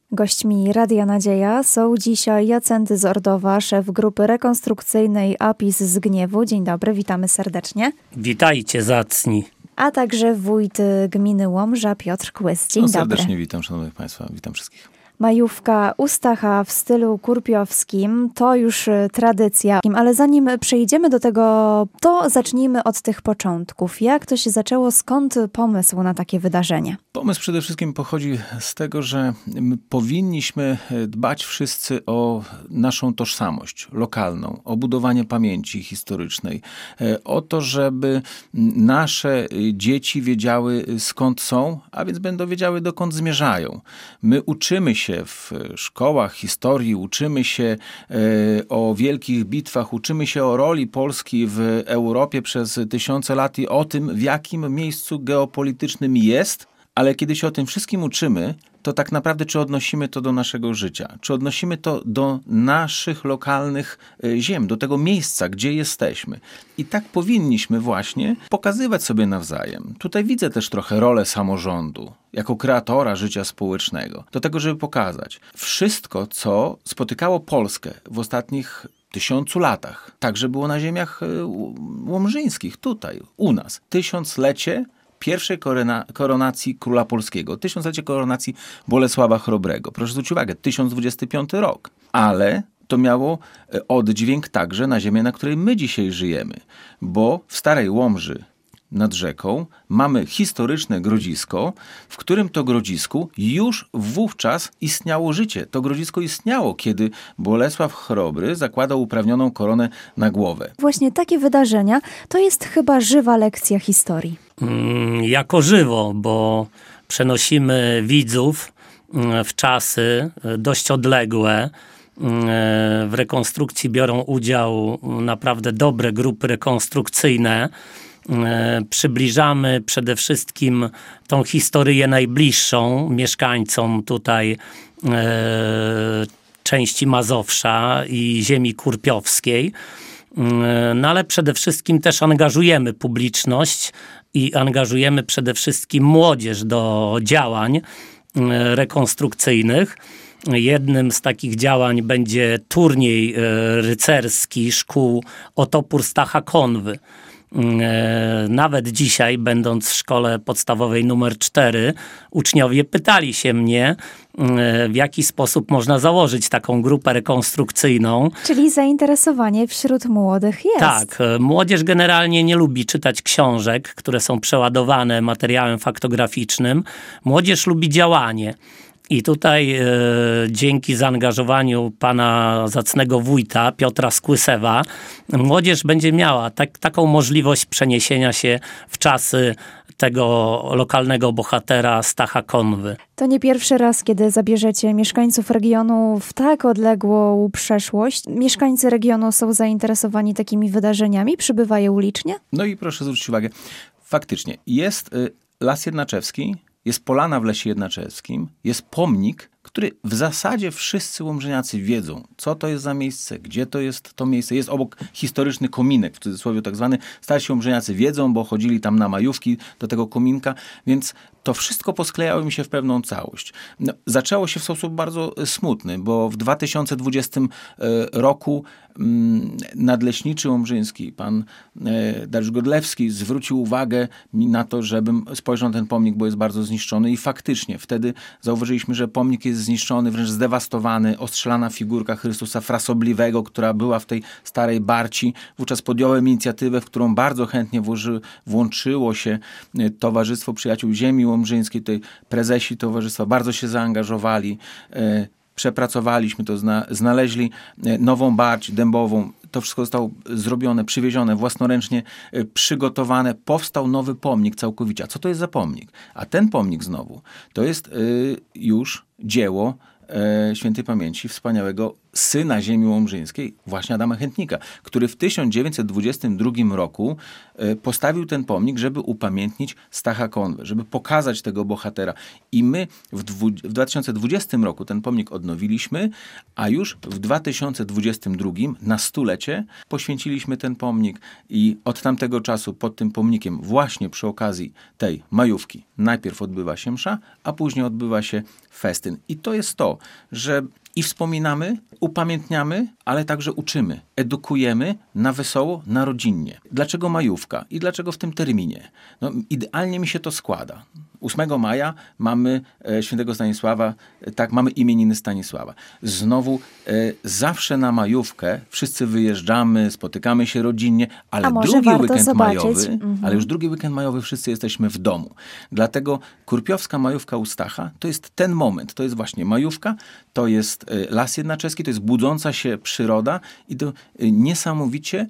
Gośćmi Radia Nadzieja są dzisiaj Jacenty z Ordowa, szef grupy rekonstrukcyjnej APIS z Gniewu. Dzień dobry, witamy serdecznie. Witajcie zacni. A także wójt gminy Łomża Piotr Kłys. Dzień dobry. Serdecznie witam, szanownych państwa, witam wszystkich. Majówka u Stacha w stylu kurpiowskim to już tradycja, ale zanim przejdziemy do tego, to zacznijmy od tych początków. Jak to się zaczęło? Skąd pomysł na takie wydarzenie? Pomysł przede wszystkim pochodzi z tego, że my powinniśmy dbać wszyscy o naszą tożsamość lokalną, o budowanie pamięci historycznej, o to, żeby nasze dzieci wiedziały, skąd są, a więc będą wiedziały, dokąd zmierzają. My uczymy się w szkołach historii, uczymy się o wielkich bitwach, uczymy się o roli Polski w Europie przez tysiące lat i o tym, w jakim miejscu geopolitycznym jest, ale kiedy się o tym wszystkim uczymy, to tak naprawdę czy odnosimy to do naszego życia, czy odnosimy to do naszych lokalnych ziem, do tego miejsca, gdzie jesteśmy. I tak powinniśmy właśnie pokazywać sobie nawzajem. Tutaj widzę też trochę rolę samorządu, jako kreatora życia społecznego, do tego, żeby pokazać wszystko, co spotykało Polskę w ostatnich 1000 latach. Także było na ziemiach łomżyńskich, tutaj, u nas. 1000-lecie pierwszej koronacji króla polskiego. 1000-lecie koronacji Bolesława Chrobrego. Proszę zwrócić uwagę, 1025 rok. Ale to miało oddźwięk także na ziemię, na której my dzisiaj żyjemy. Bo w Starej Łomży nad rzeką mamy historyczne grodzisko, w którym to grodzisku już wówczas istniało życie. To grodzisko istniało, kiedy Bolesław Chrobry zakładał uprawnioną koronę na głowę. Właśnie takie wydarzenia to jest chyba żywa lekcja historii. Jako żywo, bo przenosimy widzów w czasy dość odległe. W rekonstrukcji biorą udział naprawdę dobre grupy rekonstrukcyjne. Przybliżamy przede wszystkim tą historię najbliższą mieszkańcom tutaj części Mazowsza i ziemi kurpiowskiej. No ale przede wszystkim też angażujemy publiczność i angażujemy przede wszystkim młodzież do działań rekonstrukcyjnych. Jednym z takich działań będzie turniej rycerski szkół o topór Stacha Konwy. Nawet dzisiaj, będąc w szkole podstawowej numer 4, uczniowie pytali się mnie, w jaki sposób można założyć taką grupę rekonstrukcyjną. Czyli zainteresowanie wśród młodych jest. Tak, młodzież generalnie nie lubi czytać książek, które są przeładowane materiałem faktograficznym. Młodzież lubi działanie. I tutaj dzięki zaangażowaniu pana zacnego wójta Piotra Skłysewa młodzież będzie miała taką możliwość przeniesienia się w czasy tego lokalnego bohatera Stacha Konwy. To nie pierwszy raz, kiedy zabierzecie mieszkańców regionu w tak odległą przeszłość. Mieszkańcy regionu są zainteresowani takimi wydarzeniami? Przybywają licznie? No i proszę zwrócić uwagę, faktycznie jest Las Jednaczewski, jest polana w Lesie Jednaczewskim, jest pomnik, który w zasadzie wszyscy łomżyniacy wiedzą, co to jest za miejsce, gdzie to jest to miejsce. Jest obok historyczny kominek, w cudzysłowie tak zwany. Starsi łomżyniacy wiedzą, bo chodzili tam na majówki do tego kominka, więc to wszystko posklejało mi się w pewną całość. No, zaczęło się w sposób bardzo smutny, bo w 2020 roku nadleśniczy łomżyński, pan Dariusz Godlewski, zwrócił uwagę mi na to, żebym spojrzał na ten pomnik, bo jest bardzo zniszczony i faktycznie wtedy zauważyliśmy, że pomnik jest zniszczony, wręcz zdewastowany, ostrzelana figurka Chrystusa Frasobliwego, która była w tej starej barci. Wówczas podjąłem inicjatywę, w którą bardzo chętnie włączyło się Towarzystwo Przyjaciół Ziemi Łomżyńskiej, tutaj prezesi towarzystwa bardzo się zaangażowali, przepracowaliśmy to, znaleźli nową barć dębową. To wszystko zostało zrobione, przywiezione, własnoręcznie przygotowane. Powstał nowy pomnik całkowicie. A co to jest za pomnik? A ten pomnik znowu, to jest już dzieło świętej pamięci wspaniałego syna ziemi łomżyńskiej, właśnie Adama Chętnika, który w 1922 roku postawił ten pomnik, żeby upamiętnić Stacha Konwę, żeby pokazać tego bohatera. I my w 2020 roku ten pomnik odnowiliśmy, a już w 2022 na 100-lecie poświęciliśmy ten pomnik i od tamtego czasu pod tym pomnikiem właśnie przy okazji tej majówki najpierw odbywa się msza, a później odbywa się festyn. I to jest to, że i wspominamy, upamiętniamy, ale także uczymy, edukujemy na wesoło, na rodzinnie. Dlaczego majówka i dlaczego w tym terminie? No, idealnie mi się to składa. 8 maja mamy świętego Stanisława, tak, mamy imieniny Stanisława. Znowu zawsze na majówkę wszyscy wyjeżdżamy, spotykamy się rodzinnie, ale już drugi weekend majowy wszyscy jesteśmy w domu. Dlatego kurpiowska majówka u Stacha to jest ten moment, to jest właśnie majówka, to jest Las Jednaczeski, to jest budząca się przyroda i to niesamowicie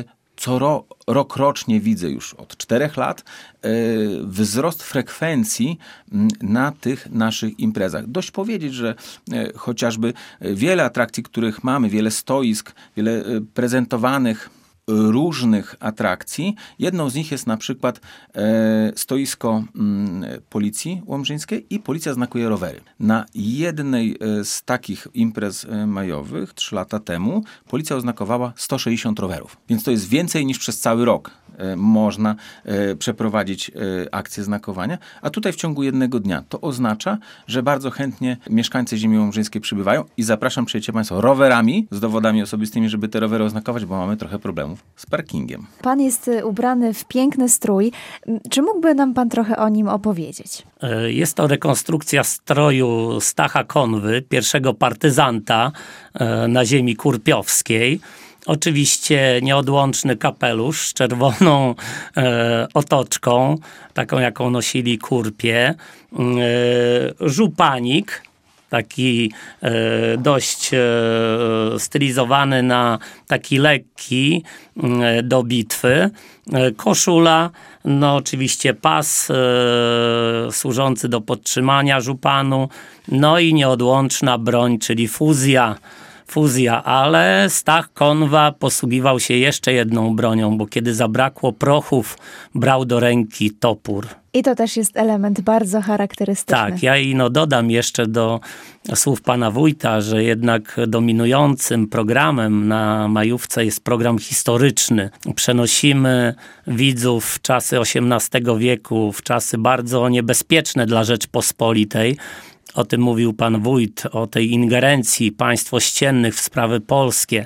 rokrocznie widzę już od 4 lat wzrost frekwencji na tych naszych imprezach. Dość powiedzieć, że chociażby wiele atrakcji, których mamy, wiele stoisk, wiele prezentowanych różnych atrakcji. Jedną z nich jest na przykład stoisko Policji Łomżyńskiej i Policja znakuje rowery. Na jednej z takich imprez majowych 3 lata temu Policja oznakowała 160 rowerów. Więc to jest więcej niż przez cały rok można przeprowadzić akcję znakowania, a tutaj w ciągu jednego dnia. To oznacza, że bardzo chętnie mieszkańcy ziemi łomżyńskiej przybywają i zapraszam, przyjedźcie Państwo rowerami z dowodami osobistymi, żeby te rowery oznakować, bo mamy trochę problemów z parkingiem. Pan jest ubrany w piękny strój. Czy mógłby nam pan trochę o nim opowiedzieć? Jest to rekonstrukcja stroju Stacha Konwy, pierwszego partyzanta na ziemi kurpiowskiej. Oczywiście nieodłączny kapelusz z czerwoną otoczką, taką jaką nosili kurpie. Żupanik, taki dość stylizowany na taki lekki do bitwy. Koszula, no oczywiście pas służący do podtrzymania żupanu, no i nieodłączna broń, czyli fuzja, ale Stach Konwa posługiwał się jeszcze jedną bronią, bo kiedy zabrakło prochów, brał do ręki topór. I to też jest element bardzo charakterystyczny. Tak, ja dodam jeszcze do słów pana wójta, że jednak dominującym programem na majówce jest program historyczny. Przenosimy widzów w czasy XVIII wieku, w czasy bardzo niebezpieczne dla Rzeczpospolitej. O tym mówił pan wójt, o tej ingerencji państw ościennych w sprawy polskie.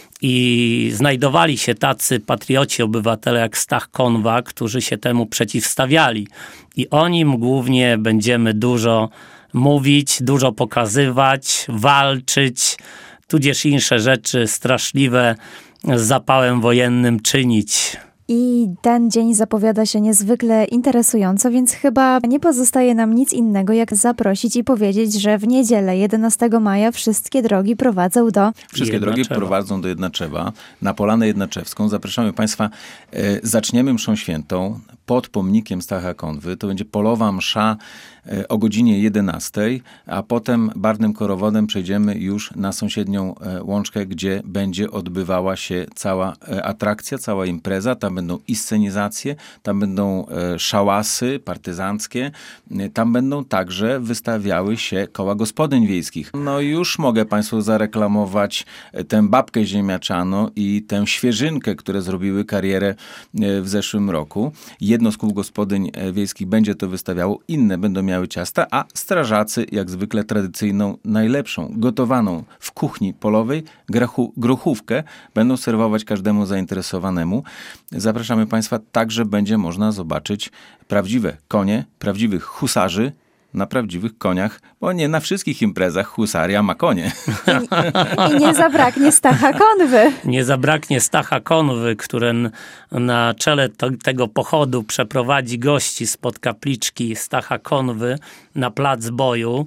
I znajdowali się tacy patrioci, obywatele jak Stach Konwa, którzy się temu przeciwstawiali. I o nim głównie będziemy dużo mówić, dużo pokazywać, walczyć, tudzież inne rzeczy straszliwe z zapałem wojennym czynić. I ten dzień zapowiada się niezwykle interesująco, więc chyba nie pozostaje nam nic innego, jak zaprosić i powiedzieć, że w niedzielę 11 maja wszystkie drogi prowadzą do... Wszystkie drogi prowadzą do Jednaczewa, na Polanę Jednaczewską. Zapraszamy Państwa, zaczniemy mszą świętą pod pomnikiem Stacha Konwy. To będzie polowa msza o godzinie 11, a potem barwnym korowodem przejdziemy już na sąsiednią Łączkę, gdzie będzie odbywała się cała atrakcja, cała impreza. Tam będą i scenizacje, tam będą szałasy partyzanckie, tam będą także wystawiały się koła gospodyń wiejskich. No już mogę Państwu zareklamować tę babkę ziemniaczaną i tę świeżynkę, które zrobiły karierę w zeszłym roku. Jedno z kół gospodyń wiejskich będzie to wystawiało, inne będą miały ciasta, a strażacy jak zwykle tradycyjną, najlepszą, gotowaną w kuchni polowej grochówkę będą serwować każdemu zainteresowanemu. Zapraszamy Państwa, także będzie można zobaczyć prawdziwe konie, prawdziwych husarzy na prawdziwych koniach, bo nie na wszystkich imprezach husaria ma konie. I nie zabraknie Stacha Konwy. Nie zabraknie Stacha Konwy, który na czele tego pochodu przeprowadzi gości spod kapliczki Stacha Konwy na plac boju.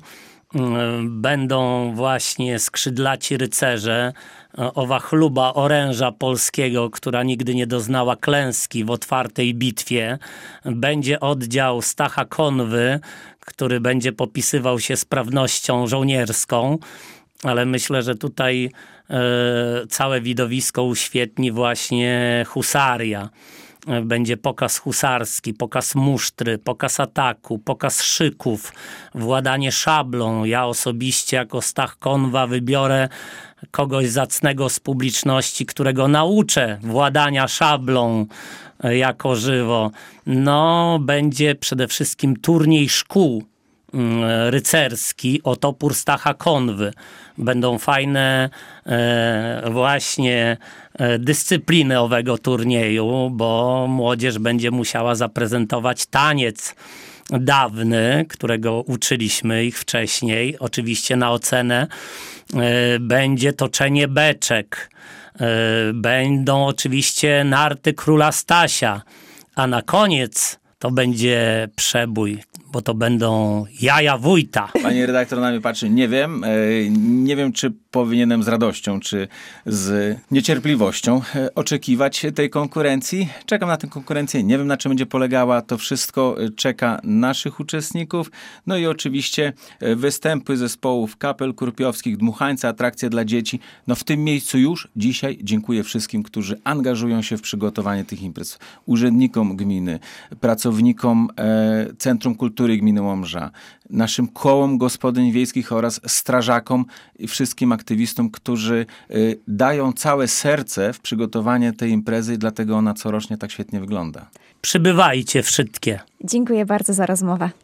Będą właśnie skrzydlaci rycerze, owa chluba oręża polskiego, która nigdy nie doznała klęski w otwartej bitwie. Będzie oddział Stacha Konwy, który będzie popisywał się sprawnością żołnierską. ale myślę, że tutaj całe widowisko uświetni właśnie husaria. Będzie pokaz husarski, pokaz musztry, pokaz ataku, pokaz szyków, władanie szablą. Ja osobiście jako Stach Konwa wybiorę kogoś zacnego z publiczności, którego nauczę władania szablą jako żywo. No, będzie przede wszystkim turniej szkół rycerski o topór Stacha Konwy. Będą fajne właśnie dyscypliny owego turnieju, bo młodzież będzie musiała zaprezentować taniec dawny, którego uczyliśmy ich wcześniej. Oczywiście na ocenę będzie toczenie beczek. Będą oczywiście narty króla Stasia, a na koniec to będzie przebój, bo to będą jaja wójta. Pani redaktor na mnie patrzy, nie wiem, czy powinienem z radością, czy z niecierpliwością oczekiwać tej konkurencji. Czekam na tę konkurencję, nie wiem, na czym będzie polegała. To wszystko czeka naszych uczestników. No i oczywiście występy zespołów kapel kurpiowskich, dmuchańce, atrakcje dla dzieci. No w tym miejscu już dzisiaj dziękuję wszystkim, którzy angażują się w przygotowanie tych imprez. Urzędnikom gminy, pracownikom Centrum Kultury Gminy Łomża, naszym kołom gospodyń wiejskich oraz strażakom i wszystkim aktywistom, którzy dają całe serce w przygotowanie tej imprezy i dlatego ona corocznie tak świetnie wygląda. Przybywajcie wszystkie. Dziękuję bardzo za rozmowę.